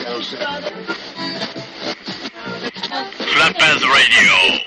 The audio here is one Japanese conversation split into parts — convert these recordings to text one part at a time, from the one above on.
Flatbed Radio。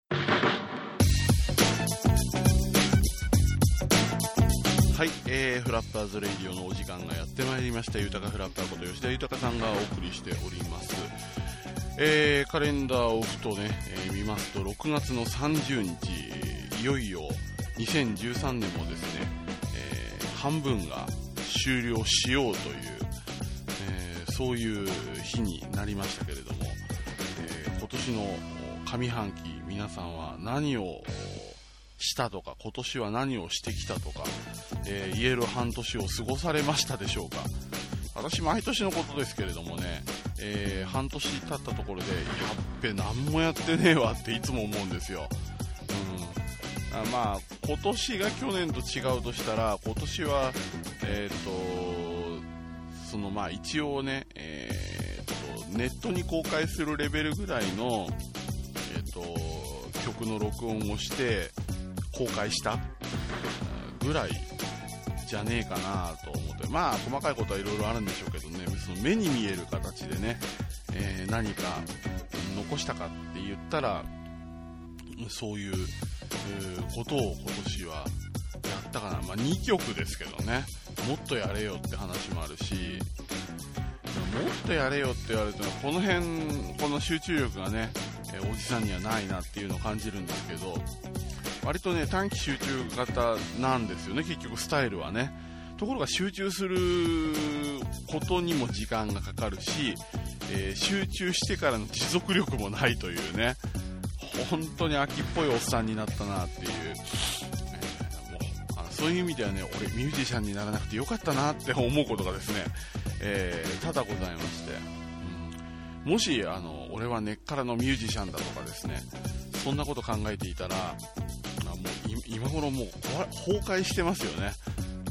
はい、フラッパーズレディオのお時間がやってまいりました。豊かフラッパーこと吉田豊さんがお送りしております。カレンダーをふとね、見ますと6月の30日、いよいよ2013年もですね、半分が終了しようという、そういう日になりましたけれども、今年の上半期、皆さんは何をしたとか、今年は何をしてきたとか、言える半年を過ごされましたでしょうか。私毎年のことですけれどもね、半年経ったところでやっべ何もやってねえわっていつも思うんですよ。まあ今年が去年と違うとしたら、今年はそのまあ一応ね、ネットに公開するレベルぐらいの曲の録音をして公開したぐらいじゃねえかなと思って、まあ細かいことはいろいろあるんでしょうけどね、その目に見える形でね、何か残したかって言ったらそういうことを今年はやったかな。まあ2曲ですけどね、もっとやれよって話もあるし、もっとやれよって言われるとこの辺、この集中力がね、おじさんにはないなっていうのを感じるんですけど、割とね短期集中型なんですよね、結局スタイルはね。ところが集中することにも時間がかかるし、集中してからの持続力もないというね、本当に秋っぽいおっさんになったなっていう、そういう意味ではね、俺ミュージシャンにならなくてよかったなって思うことがですね、多々ございまして、もし俺は根っからのミュージシャンだとかですね、そんなこと考えていたら、もう今頃もう崩壊してますよね。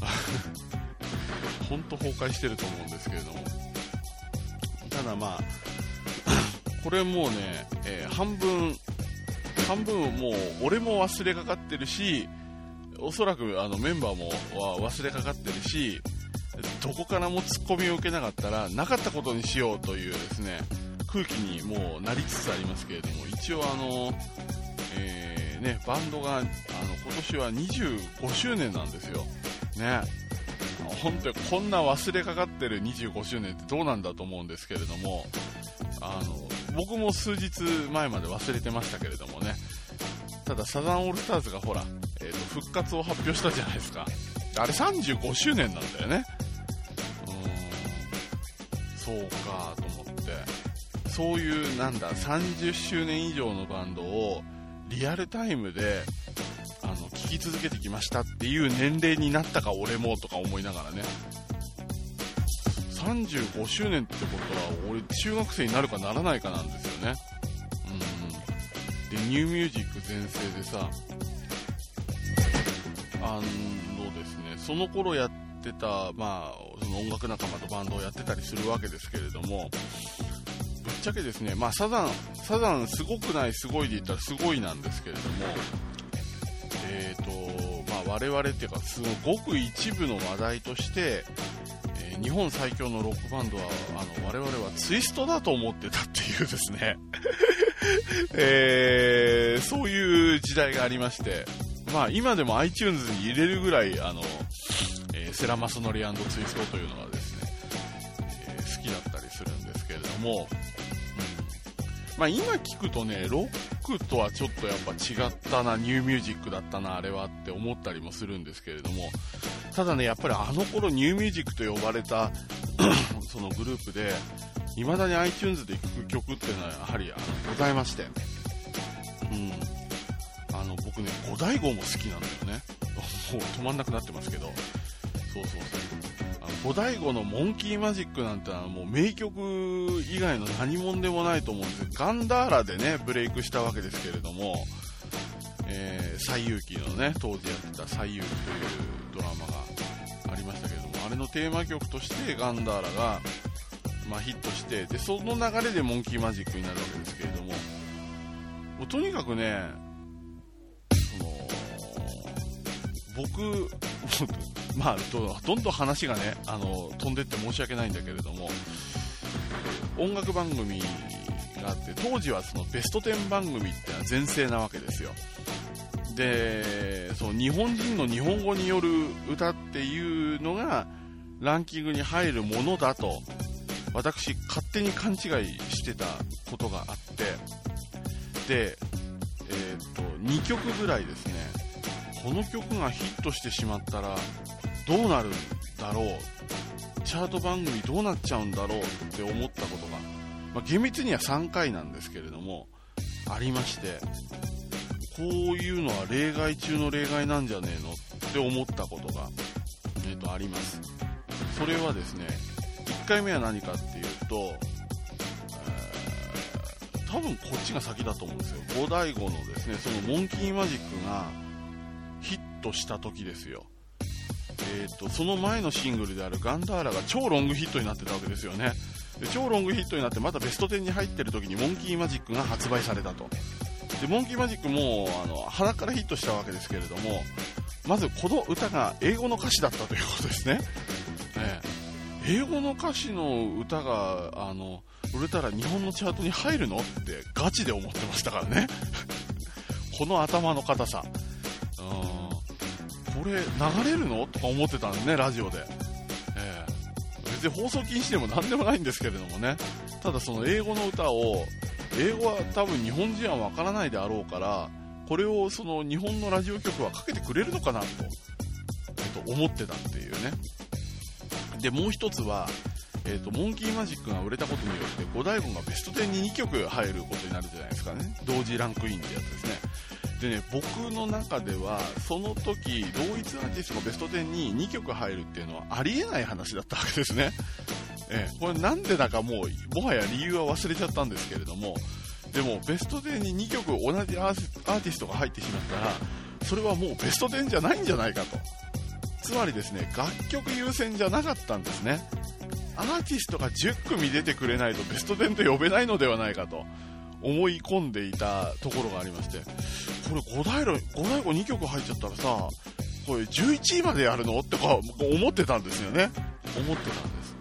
本当崩壊してると思うんですけれども、ただまあこれもうね、半分もう俺も忘れかかってるし、おそらくメンバーも忘れかかってるし、どこからもツッコミを受けなかったらなかったことにしようというですね空気にもうなりつつありますけれども、一応バンドが今年は25周年なんですよね。本当にこんな忘れかかってる25周年ってどうなんだと思うんですけれども、僕も数日前まで忘れてましたけれどもね。ただサザンオールスターズがほら、復活を発表したじゃないですか。あれ35周年なんだよね。そうかと思って、そういうなんだ30周年以上のバンドをリアルタイムで聴き続けてきましたっていう年齢になったか俺もとか思いながらね、35周年ってことは俺中学生になるかならないかなんですよね。でニューミュージック全盛でさ、ですね、その頃やってた、まあその音楽仲間とバンドをやってたりするわけですけれども、ぶっちゃけですね、まあサザンすごくないすごいで言ったらすごいなんですけれども、まあ我々っていうかごく一部の話題として、日本最強のロックバンドは我々はツイストだと思ってたっていうですね、そういう時代がありまして、まあ今でも iTunes に入れるぐらいセラマソノリ&ツイストというのはですね、好きだったりするんですけれども、まあ今聞くとね、ロックとはちょっとやっぱ違ったな、ニューミュージックだったなあれはって思ったりもするんですけれども、ただねやっぱり頃ニューミュージックと呼ばれたそのグループで未だに iTunes で聴く曲っていうのはやはりございまして、僕ね五大悟も好きなんだよね。もう止まんなくなってますけど、そう五大悟のモンキーマジックなんてのはもう名曲以外の何もんでもないと思うんです。ガンダーラでねブレイクしたわけですけれども、西遊記のね当時やってた西遊記というドラマがありましたけれども、あれのテーマ曲としてガンダーラがまあヒットして、でその流れでモンキーマジックになるわけですけれども、もうとにかくね、僕まあどんどん話がね飛んでって申し訳ないんだけれども、 音楽番組があって、当時はそのベスト10番組ってのは全盛なわけですよ。で、そう日本人の日本語による歌っていうのがランキングに入るものだと私勝手に勘違いしてたことがあって、で、2曲ぐらいですね、この曲がヒットしてしまったらどうなるんだろう、チャート番組どうなっちゃうんだろうって思ったことが、厳密には3回なんですけれどもありまして、こういうのは例外中の例外なんじゃねえのって思ったことが、あります。それはですね、1回目は何かっていうと、多分こっちが先だと思うんですよ。五醍醐のですね、そのモンキーマジックがヒットした時ですよ。その前のシングルであるガンダーラが超ロングヒットになってたわけですよね。で超ロングヒットになってまだベスト10に入ってる時にモンキーマジックが発売されたと。でモンキーマジックも鼻からヒットしたわけですけれども、まずこの歌が英語の歌詞だったということですね。英語の歌詞の歌が売れたら日本のチャートに入るのってガチで思ってましたからねこの頭の硬さ、これ流れるのとか思ってたんですね、ラジオで。別に放送禁止でも何でもないんですけれどもね、ただその英語の歌を、英語は多分日本人はわからないであろうから、これをその日本のラジオ局はかけてくれるのかなと、思ってたっていうね。でもう一つは、モンキーマジックが売れたことによって五醍醐がベスト10に2曲入ることになるじゃないですかね。同時ランクインってやつですね。でね、僕の中ではその時同一アーティストがベスト10に2曲入るっていうのはありえない話だったわけですね。これなんでだかもはや理由は忘れちゃったんですけれども、でもベスト10に2曲同じアーティストが入ってしまったら、それはもうベスト10じゃないんじゃないかと。つまりですね、楽曲優先じゃなかったんですね。アーティストが10組出てくれないとベスト10と呼べないのではないかと思い込んでいたところがありまして、これ五醍醐2曲入っちゃったらさ、これ11位までやるのとか思ってたんですよね。思ってたんです。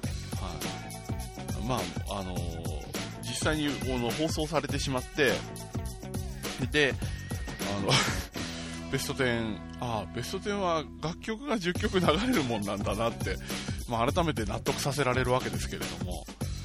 はい。実際に放送されてしまって、で、ベスト10は楽曲が10曲流れるもんなんだなって、改めて納得させられるわけですけれども、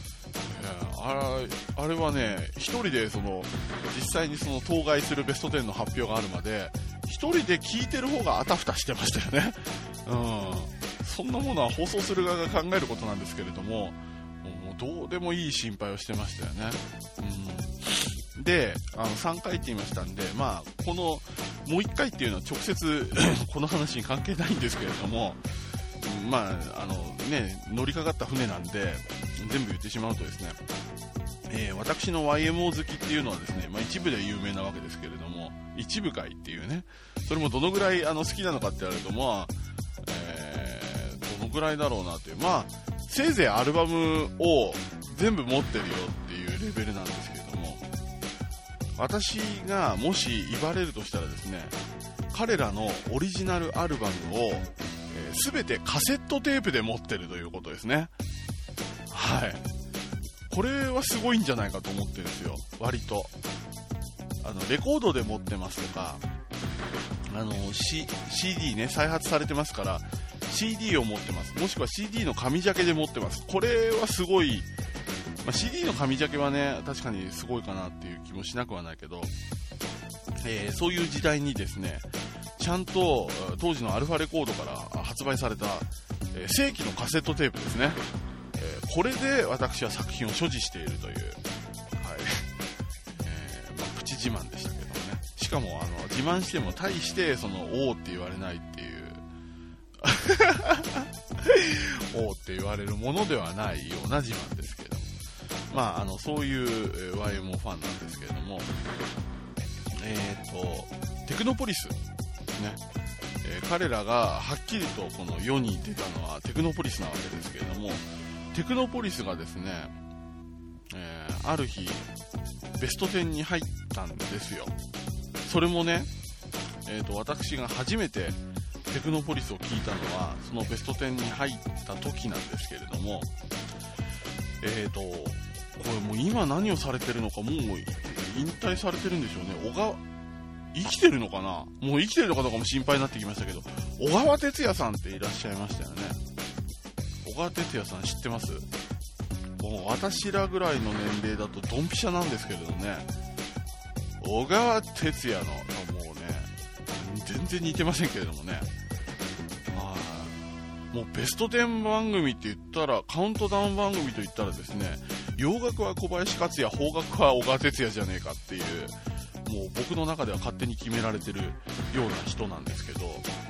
あれはね、一人で実際に当該するベスト10の発表があるまで一人で聞いてる方があたふたしてましたよね。そんなものは放送する側が考えることなんですけれども、もうどうでもいい心配をしてましたよね。で、3回って言いましたんで、このもう1回っていうのは直接この話に関係ないんですけれども、乗りかかった船なんで全部言ってしまうとですね、私の YMO 好きっていうのはですね、一部で有名なわけですけれども、一部会っていうね、それもどのぐらい好きなのかって言われると、どのぐらいだろうなっていう、せいぜいアルバムを全部持ってるよっていうレベルなんですけれども、私がもし言われるとしたらですね、彼らのオリジナルアルバムを全てカセットテープで持ってるということですね。はい。これはすごいんじゃないかと思ってるんですよ、割と。レコードで持ってますとか、CD ね、再発されてますから CD を持ってます、もしくは CD の紙ジャケで持ってます。これはすごい、CD の紙ジャケはね、確かにすごいかなっていう気もしなくはないけど、そういう時代にですね、ちゃんと当時のアルファレコードから発売された、正規のカセットテープですね、これで私は作品を所持しているという、はい、プチ自慢でしたけどもね。しかも自慢しても大しておーって言われないっていうおーって言われるものではないような自慢ですけども、そういう、YMO ファンなんですけれども、テクノポリスね、彼らがはっきりとこの世に出たのはテクノポリスなわけですけれども、テクノポリスがですね、ある日ベスト10に入ったんですよ。それもね、私が初めてテクノポリスを聞いたのはそのベスト10に入った時なんですけれども、 これもう今何をされてるのか、もう引退されてるんでしょうね。生きてるのかな、もう生きてるのかどうかも心配になってきましたけど、小川哲也さんっていらっしゃいましたよね。小川哲也さん知ってます？もう私らぐらいの年齢だとドンピシャなんですけれどね、小川哲也のもうね、全然似てませんけれどもね、もうベスト10番組って言ったら、カウントダウン番組と言ったらですね、洋楽は小林克也、邦楽は小川哲也じゃねえかっていう、もう僕の中では勝手に決められてるような人なんですけど、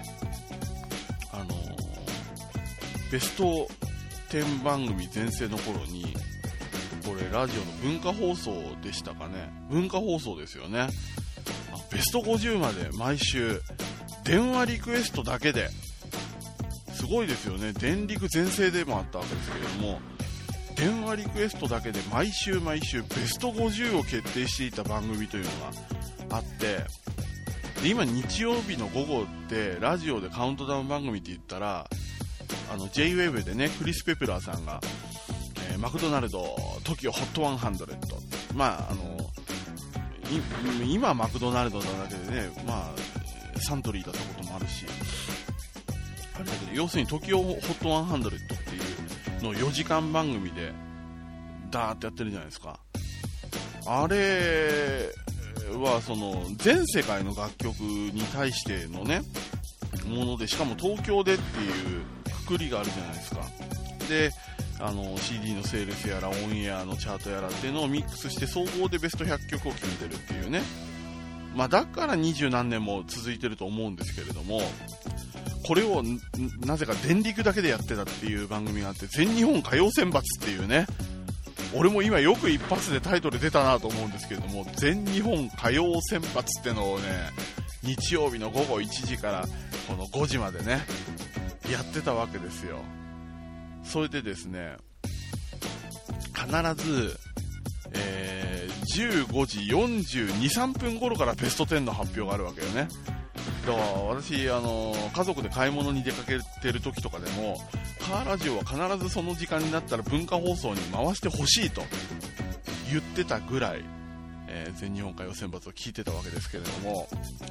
ベスト10番組全盛の頃に、これラジオの文化放送でしたかね、文化放送ですよね。ベスト50まで毎週電話リクエストだけで、すごいですよね。電リク全盛でもあったわけですけれども、電話リクエストだけで毎週ベスト50を決定していた番組というのがあって、で今日曜日の午後ってラジオでカウントダウン番組って言ったら、J-WAVE でね、クリス・ペプラーさんが、マクドナルド TOKIO HOT 100、まあ今マクドナルドなだけでね、まあサントリーだったこともあるし、あれだけど、要するに TOKIO HOT 100っていうのを4時間番組でダーってやってるじゃないですか。あれはその全世界の楽曲に対してのねもので、しかも東京でっていうくくりがあるじゃないですか。でCD のセールスやらオンエアのチャートやらっていうのをミックスして総合でベスト100曲を決めてるっていうね、まあだから20何年も続いてると思うんですけれども、これをなぜか電力だけでやってたっていう番組があって、全日本歌謡選抜っていうね、俺も今よく一発でタイトル出たなと思うんですけれども、全日本歌謡選抜ってのをね、日曜日の午後1時からこの5時までねやってたわけですよ。それでですね、必ず、15時42、3分頃からベスト10の発表があるわけよね。だから私家族で買い物に出かけてる時とかでも、カーラジオは必ずその時間になったら文化放送に回してほしいと言ってたぐらい、全日本歌謡選抜を聞いてたわけですけれども、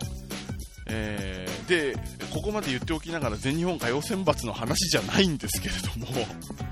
でここまで言っておきながら全日本歌謡選抜の話じゃないんですけれども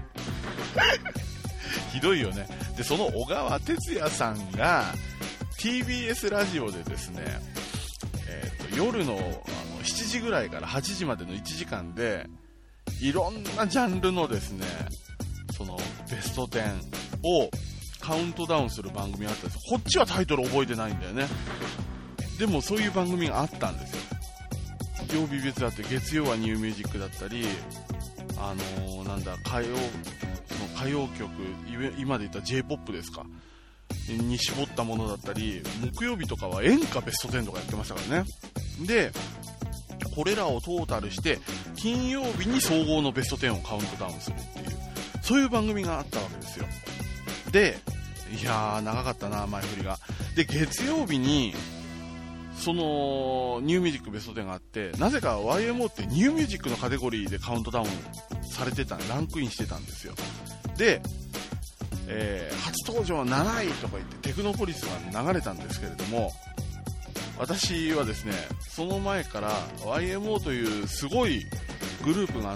ひどいよね。でその小川哲也さんが TBS ラジオでですね、夜の7時ぐらいから8時までの1時間でいろんなジャンルのですね、そのベスト10をカウントダウンする番組があったんです。こっちはタイトル覚えてないんだよね。でもそういう番組があったんですよ。曜日別だって、月曜はニューミュージックだったり、なんだ歌謡曲、今で言ったら J-POP ですかに絞ったものだったり、木曜日とかは演歌ベスト10とかやってましたからね。でこれらをトータルして金曜日に総合のベスト10をカウントダウンするっていう、そういう番組があったわけですよ。でいやー長かったな前振りが。で月曜日にそのニューミュージックベスト10があって、なぜか YMO ってニューミュージックのカテゴリーでカウントダウンされてた、ランクインしてたんですよ。で、初登場7位とか言ってテクノポリスが流れたんですけれども、私はですねその前から YMO というすごいグループがあって、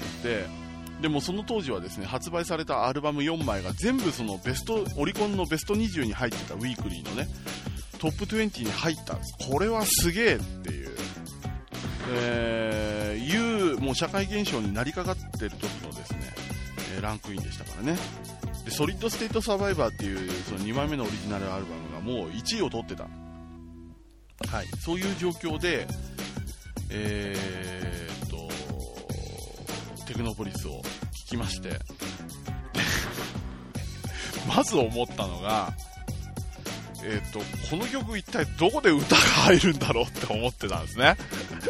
でもその当時はですね発売されたアルバム4枚が全部そのオリコンのベスト20に入ってたウィークリーのねトップ20に入ったんです。これはすげえっていう、もう社会現象になりかかってる時のですね、ランクインでしたからね。でソリッドステートサバイバーっていうその2枚目のオリジナルアルバムがもう1位を取ってた、はい、そういう状況でテクノポリスを聴きましてまず思ったのがこの曲一体どこで歌が入るんだろうって思ってたんですね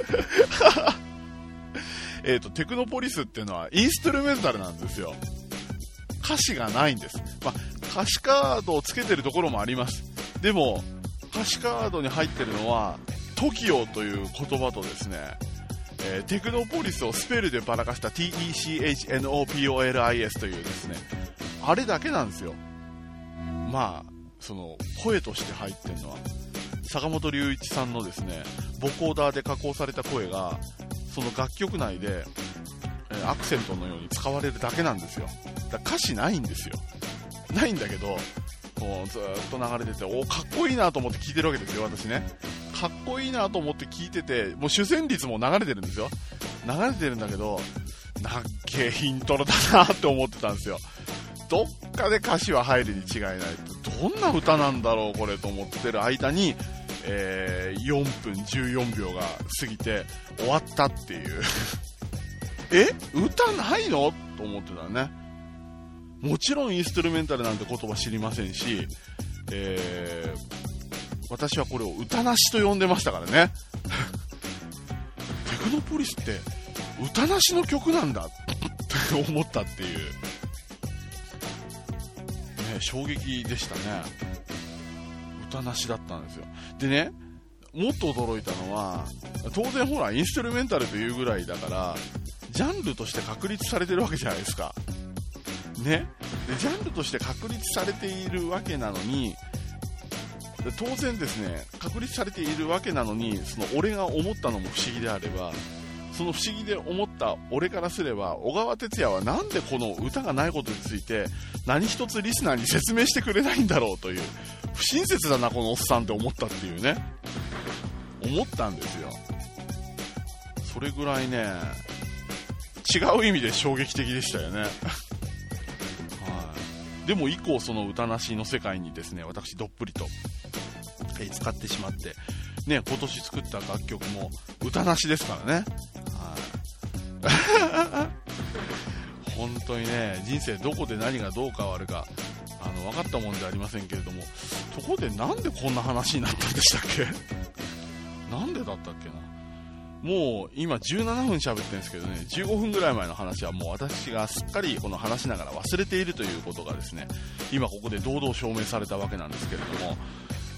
テクノポリスっていうのはインストゥルメンタルなんですよ。歌詞がないんです。まあ、歌詞カードをつけてるところもあります。でも歌詞カードに入ってるのは TOKIO という言葉とですね、テクノポリスをスペルでばらかした TECHNOPOLIS というですね、あれだけなんですよ。 その声として入ってるのは坂本龍一さんのですねボコーダーで加工された声がその楽曲内でアクセントのように使われるだけなんですよ。だから歌詞ないんですよ。ないんだけどこうずっと流れててかっこいいなと思って聴いてるわけですよ。私ねかっこいいなと思って聴いてて、もう主旋律も流れてるんですよ。流れてるんだけどなっけイントロだなって思ってたんですよ。どっかで歌詞は入るに違いない。どんな歌なんだろうこれと思ってる間に、4分14秒が過ぎて終わったっていう歌ないのと思ってたね。もちろんインストゥルメンタルなんて言葉知りませんし、私はこれを歌なしと呼んでましたからねテクノポリスって歌なしの曲なんだって思ったっていう、衝撃でしたね。歌なしだったんですよ。でね、もっと驚いたのは当然ほらインストゥルメンタルというぐらいだからジャンルとして確立されてるわけじゃないですかね。でジャンルとして確立されているわけなのに、当然ですね確立されているわけなのに、その俺が思ったのも不思議であれば、その不思議で思った俺からすれば、小川哲也はなんでこの歌がないことについて何一つリスナーに説明してくれないんだろうという、不親切だなこのおっさんって思ったっていうね、思ったんですよ。それぐらいね違う意味で衝撃的でしたよねはい。でも以降その歌なしの世界にですね私どっぷりと使ってしまってね、今年作った楽曲も歌なしですからね。はい、本当にね、人生どこで何がどう変わるか分かったもんじゃありませんけれども、ところでなんでこんな話になったんでしたっけなんでだったっけな。もう今17分喋ってるんですけどね、15分ぐらい前の話はもう私がすっかりこの話しながら忘れているということがですね、今ここで堂々証明されたわけなんですけれども、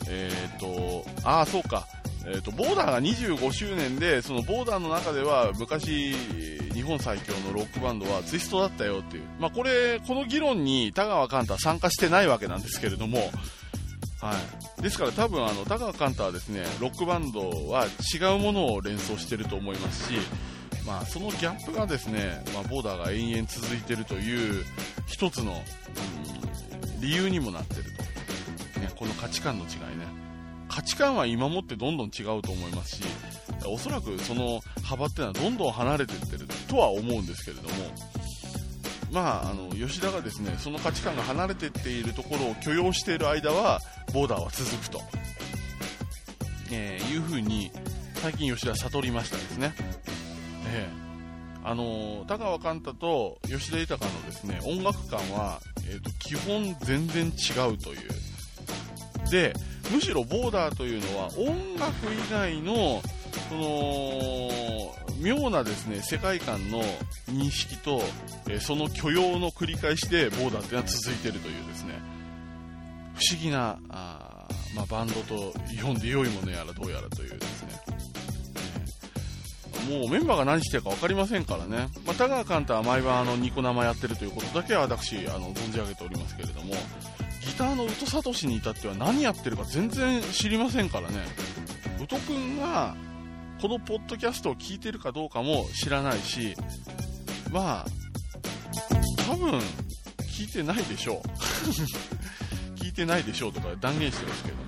そうか、ボーダーが25周年で、そのボーダーの中では昔日本最強のロックバンドはツイストだったよっていう、この議論に田川寛太は参加してないわけなんですけれども、はい、ですから多分田川寛太はですねロックバンドは違うものを連想していると思いますし、そのギャップがですね、ボーダーが延々続いているという一つの、理由にもなっていると、ね、この価値観の違いね。価値観は今もってどんどん違うと思いますし、おそらくその幅っていうのはどんどん離れていってるとは思うんですけれども、吉田がですねその価値観が離れていっているところを許容している間はボーダーは続くと、いうふうに最近吉田は悟りましたですね。田川寛太と吉田豊のですね音楽観は、基本全然違うという。でむしろボーダーというのは音楽以外のその妙なですね世界観の認識と、その許容の繰り返しでボーダーっていうのは続いているというですね不思議なバンドと読んで良いものやらどうやらというですね、もうメンバーが何してるか分かりませんからね。田川寛太は毎晩ニコ生やってるということだけは私存じ上げておりますけれども、ギターの宇都聡に至っては何やってるか全然知りませんからね。宇都くんがこのポッドキャストを聞いてるかどうかも知らないし、多分聞いてないでしょう聞いてないでしょうとか断言してますけれど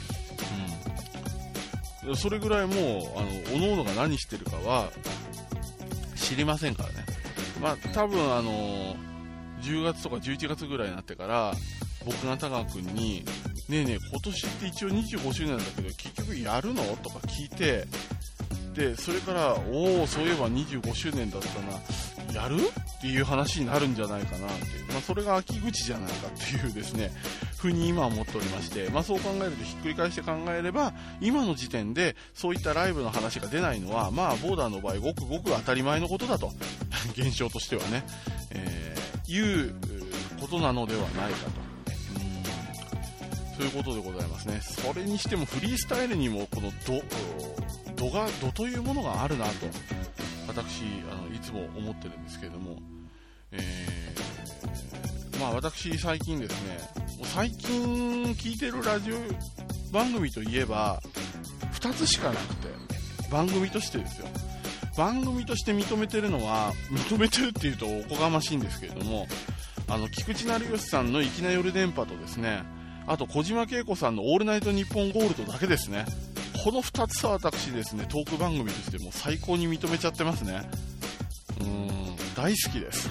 もね、それぐらいもうおのおのが何してるかは知りませんからね。多分10月とか11月ぐらいになってから僕が田川くんにねえねえ今年って一応25周年だけど結局やるのとか聞いて、でそれからそういえば25周年だったな、やるっていう話になるんじゃないかなっていう、それが秋口じゃないかっていうですねふうに今は思っておりまして、そう考えるとひっくり返して考えれば今の時点でそういったライブの話が出ないのはボーダーの場合ごくごく当たり前のことだと現象としてはね、いうことなのではないかと、そういうことでございますね。それにしてもフリースタイルにもこの度というものがあるなと私いつも思ってるんですけれども、私最近ですね最近聞いてるラジオ番組といえば2つしかなくて、番組としてですよ。番組として認めてるのは、認めてるっていうとおこがましいんですけれども、菊池成吉さんの粋な夜電波とですね、あと小島慶子さんのオールナイトニッポンゴールドだけですね。この2つは私ですね、トーク番組としてもう最高に認めちゃってますね。大好きです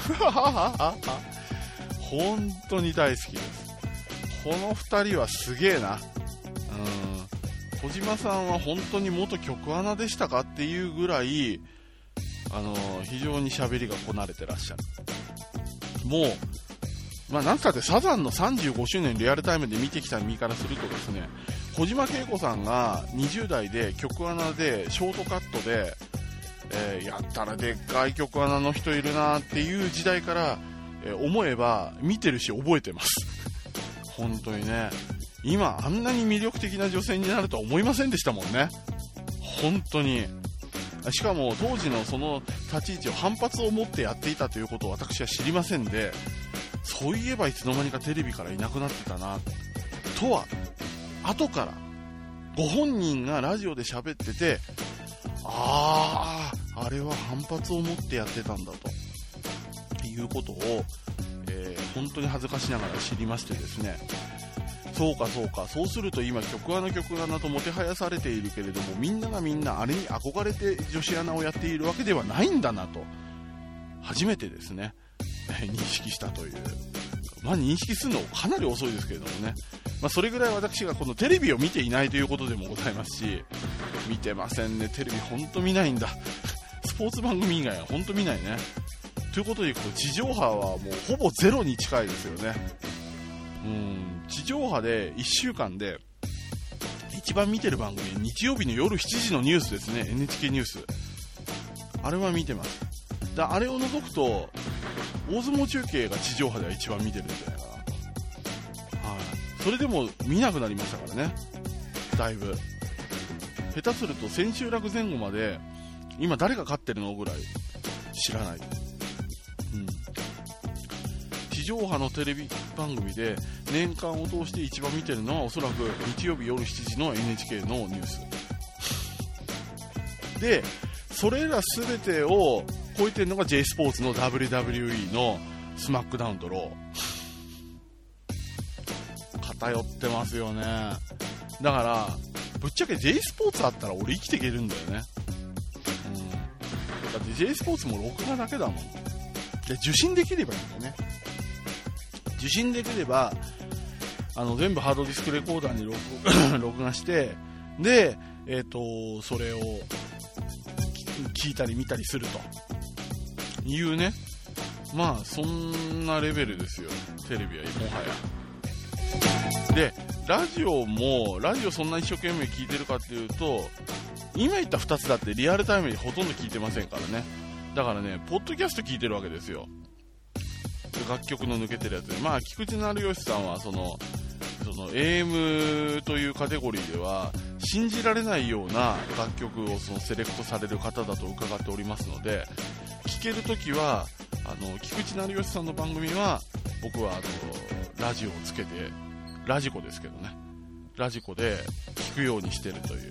本当に大好きです。この2人はすげえな。小島さんは本当に元局アナでしたかっていうぐらい非常に喋りがこなれてらっしゃる。もうなんつってサザンの35周年リアルタイムで見てきた身からするとですね、小島慶子さんが20代で局アナでショートカットで、やったらでっかい局アナの人いるなっていう時代から、思えば見てるし覚えてます本当にね。今あんなに魅力的な女性になるとは思いませんでしたもんね、本当に。しかも当時のその立ち位置を反発を持ってやっていたということを私は知りませんで、そういえばいつの間にかテレビからいなくなってたなとは後からご本人がラジオで喋ってて、あれは反発を持ってやってたんだということを、本当に恥ずかしながら知りましてですね、そうかそうすると今局アナともてはやされているけれども、みんながみんなあれに憧れて女子アナをやっているわけではないんだなと初めてですね、認識したという。認識するのかなり遅いですけれどもね、それぐらい私がこのテレビを見ていないということでもございますし、見てませんね、テレビ本当見ないんだスポーツ番組以外は本当見ないね。ということで地上波はもうほぼゼロに近いですよね。地上波で1週間で一番見てる番組、日曜日の夜7時のニュースですね、 NHK ニュース、あれは見てます。あれを除くと大相撲中継が地上波では一番見てるんじゃないかなと。それでも見なくなりましたからね、だいぶ。下手すると千秋楽前後まで今誰が勝ってるのぐらい知らない。地上波のテレビ番組で年間を通して一番見てるのはおそらく日曜日夜7時の NHK のニュースで、それら全てを超えてるのが J スポーツの WWE のスマックダウンとロー。偏ってますよね。だからぶっちゃけ J スポーツあったら俺生きていけるんだよね。だって J スポーツも録画だけだもん。で受信できればいいんだよね。受信できれば全部ハードディスクレコーダーに録画してで、それを聞いたり見たりするというね、そんなレベルですよ、テレビはもはや。でラジオそんな一生懸命聞いてるかっていうと、今言った2つだってリアルタイムにほとんど聞いてませんからね。だからね、ポッドキャスト聞いてるわけですよ、楽曲の抜けてるやつで。菊池成吉さんはその AM というカテゴリーでは信じられないような楽曲をセレクトされる方だと伺っておりますので、聴けるときは菊池成吉さんの番組は僕はラジオをつけて、ラジコですけどね、ラジコで聴くようにしてるという。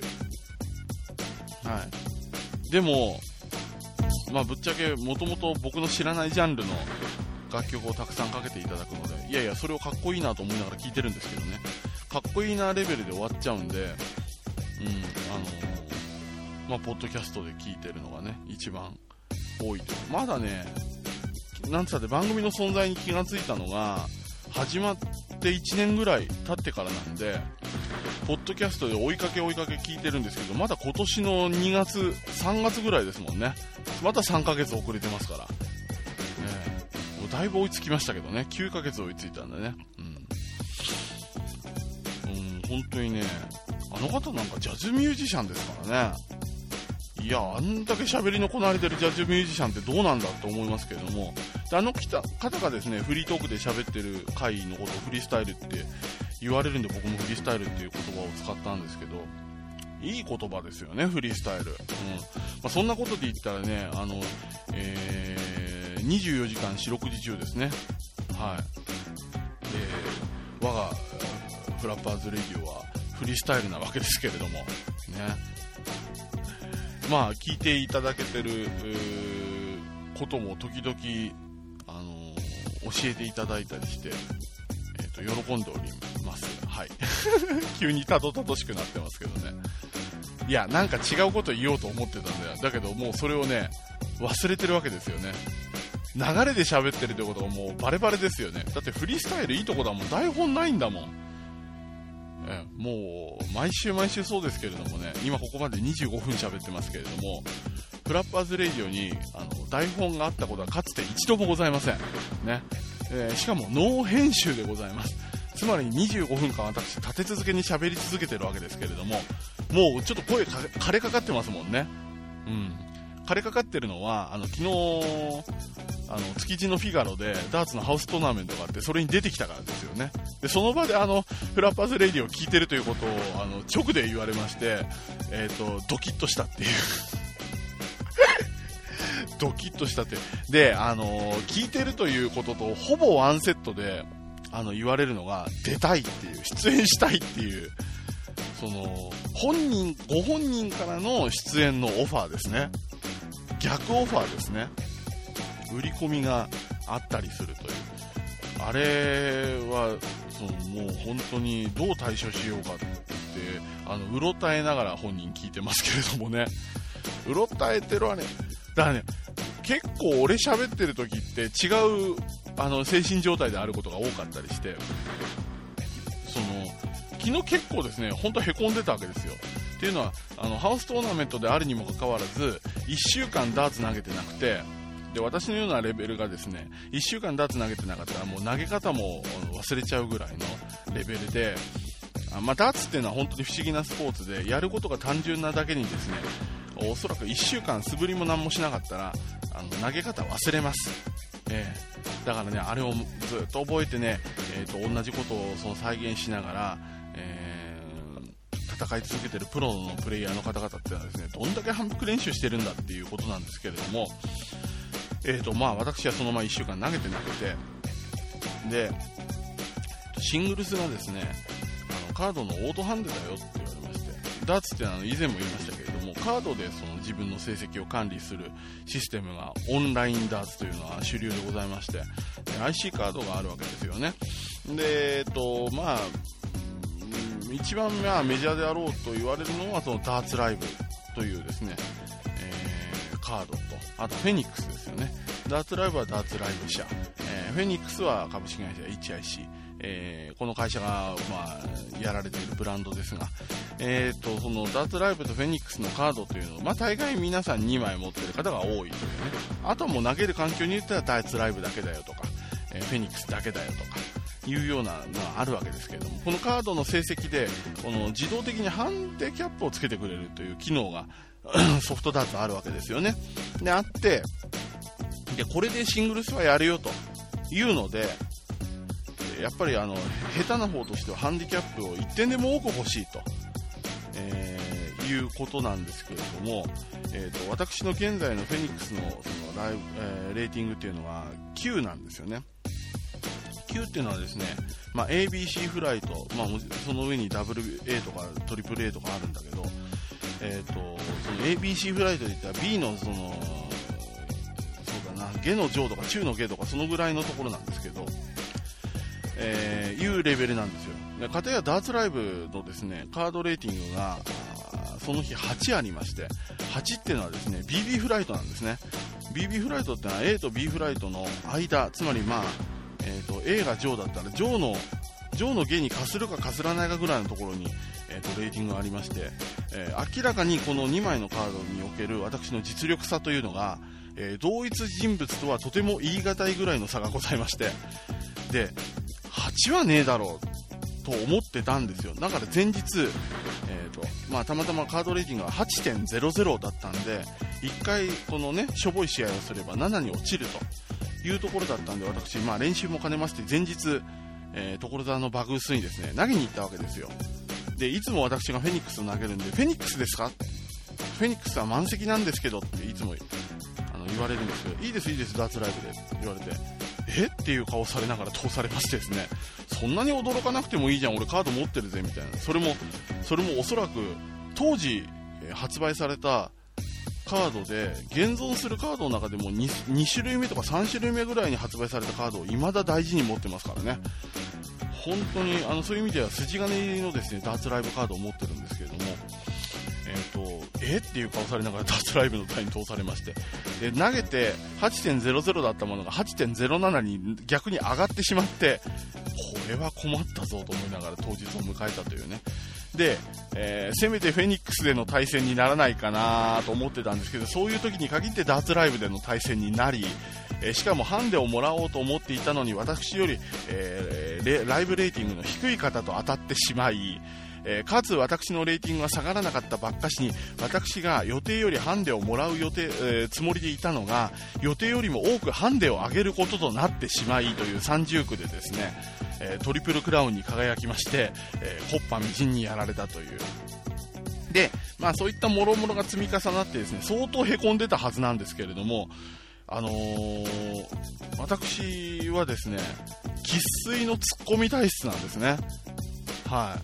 でもぶっちゃけもともと僕の知らないジャンルの楽曲をたくさんかけていただくので、いやいやそれをかっこいいなと思いながら聴いてるんですけどね、かっこいいなレベルで終わっちゃうんで、ポッドキャストで聴いてるのがね一番多いと。まだね、なんつったって番組の存在に気がついたのが始まって1年ぐらい経ってからなんで、ポッドキャストで追いかけ聞いてるんですけど、まだ今年の2月3月ぐらいですもんね。また3ヶ月遅れてますから、もうだいぶ追いつきましたけどね、9ヶ月追いついたんだね。本当にね、あの方なんかジャズミュージシャンですからね。いや、あんだけ喋りのこなれてるジャズミュージシャンってどうなんだと思いますけども、で方がですね、フリートークで喋ってる回のことをフリースタイルって言われるんで、僕もフリースタイルっていう言葉を使ったんですけど、いい言葉ですよね、フリースタイル。そんなことで言ったらね、24時間四六時中ですね。 我がフラッパーズレディオはフリースタイルなわけですけれどもね。まあ聞いていただけてることも時々教えていただいたりして、喜んでおります。はい急にたどたどしくなってますけどね。いや、なんか違うこと言おうと思ってたんだよ。だけどもうそれをね忘れてるわけですよね。流れで喋ってるってことがもうバレバレですよね。だってフリースタイルいいとこだもん。台本ないんだもん。もう毎週毎週そうですけれどもね、今ここまで25分喋ってますけれども、フラッパーズレディオに台本があったことはかつて一度もございませんね。しかもノー編集でございます。つまり25分間私立て続けに喋り続けてるわけですけれども、もうちょっと声枯れかかってますもんね。枯れかかってるのは昨日築地のフィガロでダーツのハウストーナメントがあって、それに出てきたからですよね。でその場でフラッパーズレディオを聞いてるということを直で言われまして、ドキッとしたっていうドキッとしたってで聞いてるということとほぼワンセットで言われるのが出たいっていう、出演したいっていう、そのご本人からの出演のオファーですね。逆オファーですね。売り込みがあったりするという、あれはもう本当にどう対処しようかってうろたえながら本人聞いてますけれどもね。うろたえてるわね。だからね、結構俺喋ってる時って違う精神状態であることが多かったりして、昨日結構ですね、本当へこんでたわけですよ。っていうのはハウストーナメントであるにもかかわらず1週間ダーツ投げてなくて、で私のようなレベルがですね、1週間ダーツ投げてなかったらもう投げ方も忘れちゃうぐらいのレベルで、ダーツっていうのは本当に不思議なスポーツで、やることが単純なだけにですね、おそらく1週間素振りも何もしなかったら投げ方忘れます。だからね、あれをずっと覚えてね、同じことを再現しながら、戦い続けてるプロのプレイヤーの方々っていうのはですね、どんだけ反復練習してるんだっていうことなんですけれども、私はその1週間投げてなくて、でシングルスがですね、カードのオートハンデだよって言われまして、ダーツって以前も言いましたけれども、カードで自分の成績を管理するシステムがオンラインダーツというのは主流でございまして、IC カードがあるわけですよね。で一番メジャーであろうと言われるのはダーツライブというですね、カードと、あとフェニックスですよね。ダーツライブはダーツライブ社、フェニックスは株式会社 HIC、この会社が、やられているブランドですが、そのダーツライブとフェニックスのカードというのを、大概皆さん2枚持っている方が多いというね。あとはもう投げる環境によってはダーツライブだけだよとか、フェニックスだけだよとかいうようなのがあるわけですけれども、このカードの成績で自動的にハンデキャップをつけてくれるという機能がソフトダーツあるわけですよね。であって、でこれでシングルスはやるよというので、やっぱり下手な方としてはハンディキャップを1点でも多く欲しいと、いうことなんですけれども、私の現在のフェニックスのレーティングっていうのは9なんですよね。9っていうのはですね、ABC フライト、その上に WA とか AAA とかあるんだけど、その ABC フライトで言ったら B の下の上とか中の下とかそのぐらいのところなんですけど、いうレベルなんですよ。で片やダーツライブのですね、カードレーティングがその日8ありまして、8っていうのはですね BB フライトなんですね。 BB フライトってのは A と B フライトの間、つまりA が上だったら上の下にかするかかすらないかぐらいのところに、レーティングがありまして、明らかにこの2枚のカードにおける私の実力差というのが、同一人物とはとても言い難いぐらいの差がございまして、で8はねえだろうと思ってたんですよ。だから前日、たまたまカードレーティングが 8.00 だったんで、1回このねしょぼい試合をすれば7に落ちるというところだったんで、私、練習も兼ねまして前日、所沢のバグースにですね投げに行ったわけですよ。でいつも私がフェニックスを投げるんで、フェニックスですか、フェニックスは満席なんですけどっていつも言われるんですけど、いいですいいですダーツライブでって言われて、っていう顔されながら通されましてですね、 そんなに驚かなくてもいいじゃん、俺カード持ってるぜみたいな。それもおそらく当時発売されたカードで現存するカードの中でも 2種類目とか3種類目ぐらいに発売されたカードを未だ大事に持ってますからね。本当にそういう意味では筋金入りのですねダーツライブカードを持ってるんですけれども、っていう顔されながらダーツライブの台に通されまして、で投げて 8.00 だったものが 8.07 に逆に上がってしまって、これは困ったぞと思いながら当日を迎えたというね。で、せめてフェニックスでの対戦にならないかなと思ってたんですけど、そういう時に限ってダーツライブでの対戦になり、しかもハンデをもらおうと思っていたのに私より、ライブレーティングの低い方と当たってしまい、かつ私のレーティングが下がらなかったばっかしに、私が予定よりハンデをもらうつもりでいたのが予定よりも多くハンデを上げることとなってしまいという三重苦でですね、トリプルクラウンに輝きまして、木っ端みじんにやられたという。で、そういったもろもろが積み重なってですね、相当へこんでたはずなんですけれども、私はですね生粋のツッコミ体質なんですね。はい。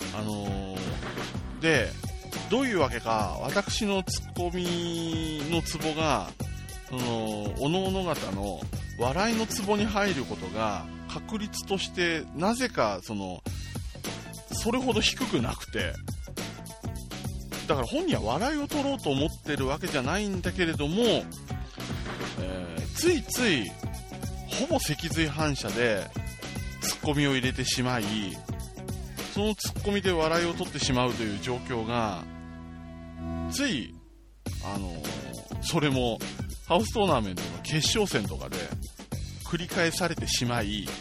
で、どういうわけか私のツッコミのツボがおのおの方の笑いのツボに入ることが確率としてなぜかそれほど低くなくて、だから本人は笑いを取ろうと思ってるわけじゃないんだけれども、ついついほぼ脊髄反射でツッコミを入れてしまい、そのツッコミで笑いを取ってしまうという状況がついそれもハウストーナメントの決勝戦とかで繰り返されてしまい、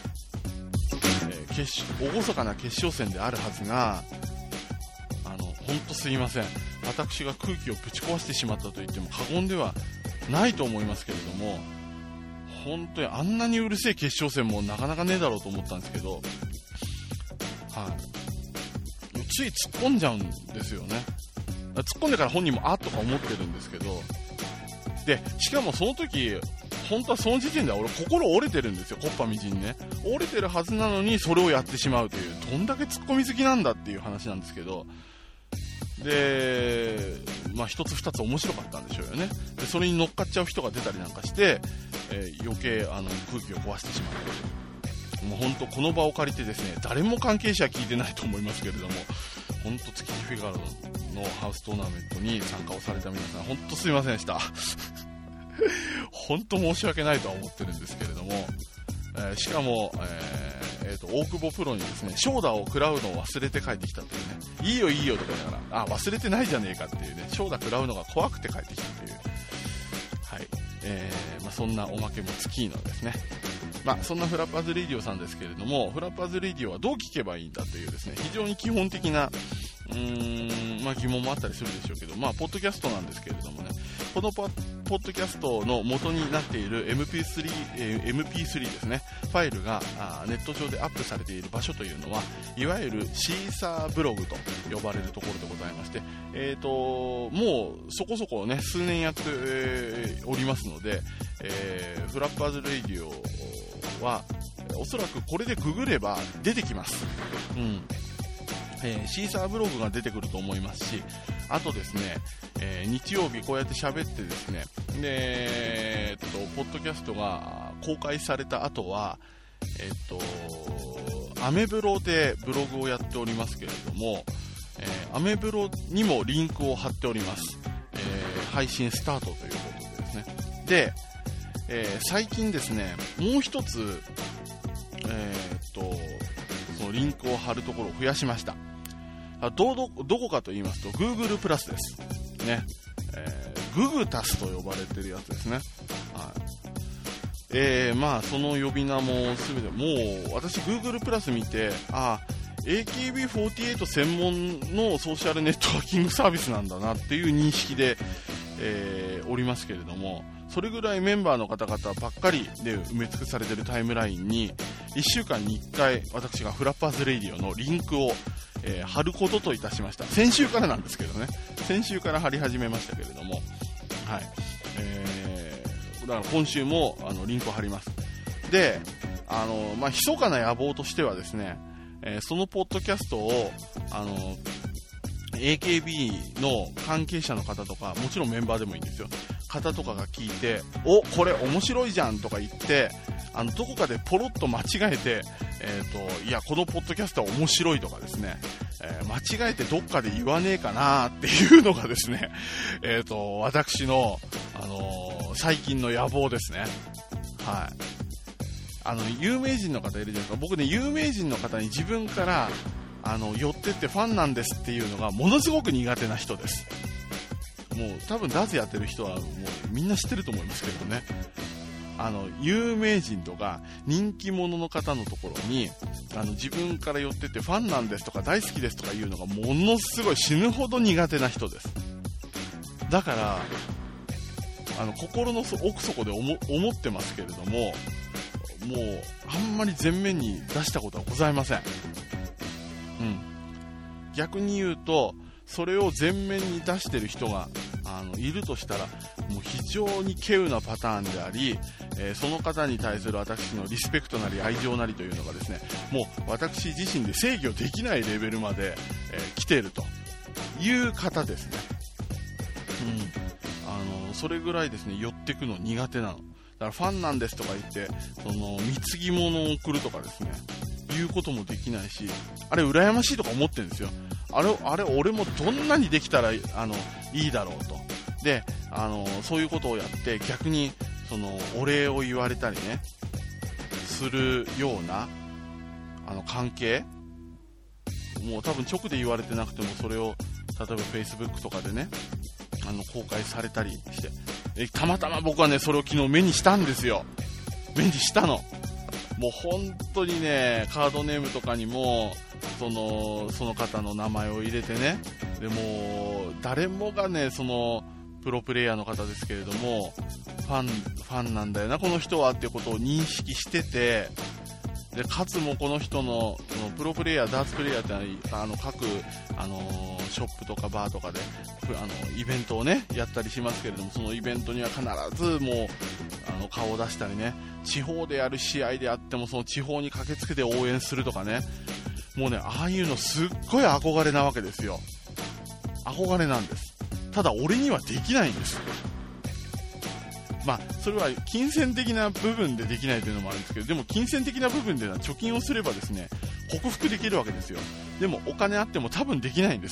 厳かな決勝戦であるはずが、ほんとすいません、私が空気をぶち壊してしまったと言っても過言ではないと思いますけれども、本当にあんなにうるせえ決勝戦もなかなかねえだろうと思ったんですけど、つい突っ込んじゃうんですよね。突っ込んでから本人もあっとか思ってるんですけど、でしかもその時本当はその時点では俺心折れてるんですよ、木っ端みじんね。折れてるはずなのにそれをやってしまうという、どんだけ突っ込み好きなんだっていう話なんですけど、で一つ二つ面白かったんでしょうよね。でそれに乗っかっちゃう人が出たりなんかして、余計空気を壊してしまう。もう本当この場を借りてですね、誰も関係者は聞いてないと思いますけれども、本当築地フィガロのハウストーナメントに参加をされた皆さん本当すいませんでした本当申し訳ないとは思ってるんですけれども、しかも、大久保プロにですね、ショーダを食らうのを忘れて帰ってきたというね、いいよいいよとか言いながら、忘れてないじゃねえかっていうね、ショーダ食らうのが怖くて帰ってきたという、はい、そんなおまけもつきのですね。そんなフラッパーズレディオさんですけれども、フラッパーズレディオはどう聞けばいいんだというですね、非常に基本的な疑問もあったりするでしょうけど、ポッドキャストなんですけれどもね、このポッドキャストの元になっている MP3 ですね、ファイルがネット上でアップされている場所というのは、いわゆるシーサーブログと呼ばれるところでございまして、もうそこそこね、数年やっておりますので、フラッパーズレディオはおそらくこれでググれば出てきます。シーサーブログが出てくると思いますし、あとですね、日曜日こうやって喋ってですね、で、ポッドキャストが公開された後は、アメブロでブログをやっておりますけれども、アメブロにもリンクを貼っております。配信スタートということでですね。で、最近ですね、もう一つ、そのリンクを貼るところを増やしました。どこかと言いますと Google プラスですね。ググタスと呼ばれてるやつですね。その呼び名もすべてもう私 Google プラス見て、AKB48 専門のソーシャルネットワーキングサービスなんだなっていう認識で、おりますけれども、それぐらいメンバーの方々ばっかりで埋め尽くされているタイムラインに1週間に1回私がフラッパーズレディオのリンクを、貼ることといたしました。先週からなんですけどね、先週から貼り始めましたけれども、はい、だから今週もリンクを貼ります。で、 密かな野望としてはですね、そのポッドキャストをAKB の関係者の方とか、もちろんメンバーでもいいんですよ、方とかが聞いて、お、これ面白いじゃんとか言って、どこかでポロッと間違えて、いやこのポッドキャストは面白いとかですね、間違えてどっかで言わねえかなっていうのがですね、私の、最近の野望ですね。はい。有名人の方いるじゃないですか。僕ね、有名人の方に自分から寄ってってファンなんですっていうのがものすごく苦手な人です。もう多分ダーツやってる人はもうみんな知ってると思いますけどね、有名人とか人気者の方のところに自分から寄ってってファンなんですとか大好きですとかいうのがものすごい死ぬほど苦手な人です。だから心の奥底で思ってますけれども、もうあんまり前面に出したことはございません。逆に言うと、それを前面に出してる人がいるとしたら、もう非常に稀有なパターンであり、その方に対する私のリスペクトなり愛情なりというのがですね、もう私自身で制御できないレベルまで、来ているという方ですね。それぐらいですね、寄ってくの苦手なの。だからファンなんですとか言って貢ぎ物を送るとかですね、いうこともできないし、あれ羨ましいとか思ってるんですよ。あれ俺もどんなにできたらいいだろうと。でそういうことをやって逆にお礼を言われたりねするような関係、もう多分直で言われてなくてもそれを例えば Facebook とかでね公開されたりして、たまたま僕はねそれを昨日目にしたんですよ。目にしたの。もう本当にね、カードネームとかにもその方の名前を入れてね、でも誰もがねプロプレイヤーの方ですけれどもファンなんだよなこの人はっていうことを認識してて、でかつもこの人のプロプレイヤー、ダーツプレイヤーって各ショップとかバーとかでイベントをねやったりしますけれども、そのイベントには必ずもう顔を出したりね、地方でやる試合であってもその地方に駆けつけて応援するとかね、もうねああいうのすっごい憧れなわけですよ。憧れなんです。ただ俺にはできないんです。それは金銭的な部分でできないというのもあるんですけど、でも金銭的な部分では貯金をすればですね克服できるわけですよ。でもお金あっても多分できないんです。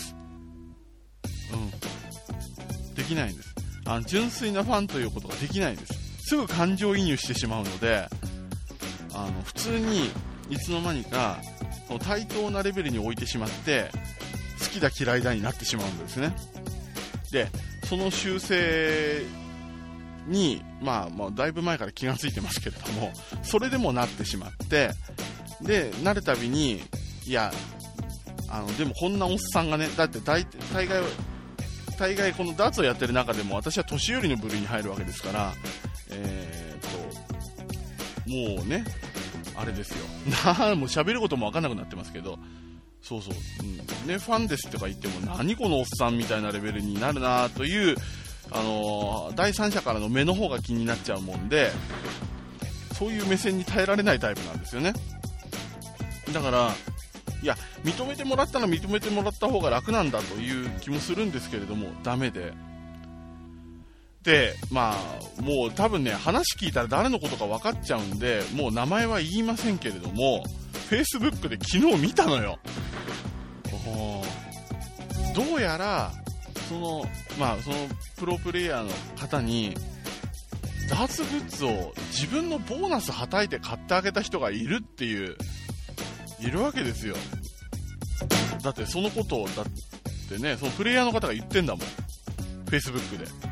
できないんです。純粋なファンということができないんです。すぐ感情移入してしまうので、普通にいつの間にか対等なレベルに置いてしまって好きだ嫌いだになってしまうんですね。でその修正にだいぶ前から気がついてますけれども、それでもなってしまって、でなるたびにいやでもこんなおっさんがね、だって大概このダーツをやってる中でも私は年寄りの部類に入るわけですから、もうねあれですよもう喋ることも分かんなくなってますけど、そうそう、ね、ファンですとか言っても何このおっさんみたいなレベルになるなという第三者からの目の方が気になっちゃうもんで、そういう目線に耐えられないタイプなんですよね。だからいや認めてもらったら認めてもらった方が楽なんだという気もするんですけれども、ダメでもう多分ね話聞いたら誰のことか分かっちゃうんでもう名前は言いませんけれども、 Facebook で昨日見たのよ。どうやらそのプロプレイヤーの方にダーツグッズを自分のボーナスはたいて買ってあげた人がいるわけですよ。だってそのことをだってね、そのプレイヤーの方が言ってんだもん Facebook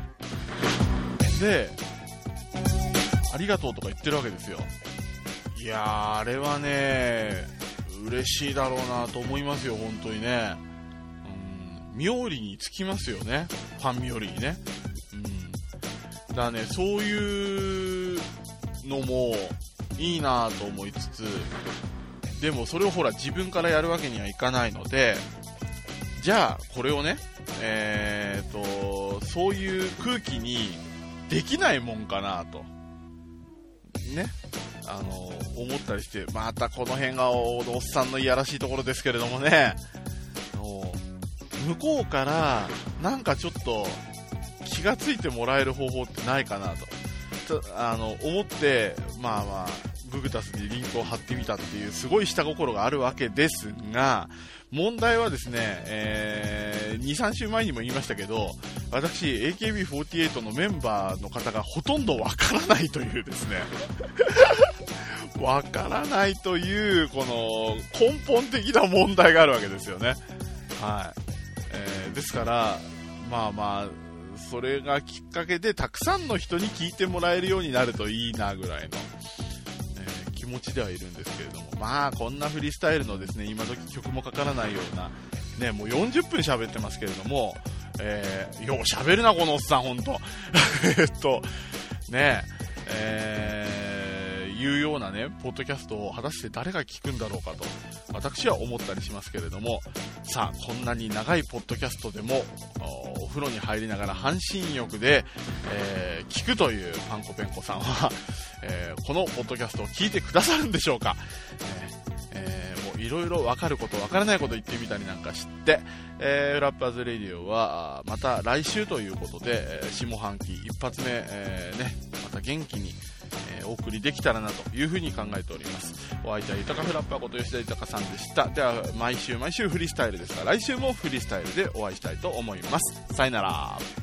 でありがとうとか言ってるわけですよ。いやーあれはね嬉しいだろうなと思いますよ本当にね。冥利につきますよね、ファン冥利にね。だからねそういうのもいいなと思いつつ、でもそれをほら自分からやるわけにはいかないので、じゃあこれをねそういう空気にできないもんかなとね、 思ったりして、またこの辺がおっさんのいやらしいところですけれどもね、向こうからなんかちょっと気がついてもらえる方法ってないかなと思って、ググタスにリンクを貼ってみたっていうすごい下心があるわけですが、問題はですね、2、3週前にも言いましたけど、私 AKB48 のメンバーの方がほとんどわからないというですねわからないというこの根本的な問題があるわけですよね。はい。ですからそれがきっかけでたくさんの人に聞いてもらえるようになるといいなぐらいの、気持ちではいるんですけれども、こんなフリースタイルのですね、今時曲もかからないようなね、もう40分喋ってますけれども、よう喋るなこのおっさんほんとねいうようなねポッドキャストを果たして誰が聞くんだろうかと私は思ったりしますけれども、さあこんなに長いポッドキャストでもお風呂に入りながら半身浴で、聞くというパンコペンコさんは、このポッドキャストを聞いてくださるんでしょうか。もういろいろ分かること分からないこと言ってみたりなんかして、フラッパーズレディオはまた来週ということで、下半期一発目、また元気にお送りできたらなというふうに考えております。お相手は豊フラッパーこと吉田豊さんでした。では毎週フリースタイルですが、来週もフリースタイルでお会いしたいと思います。さよなら。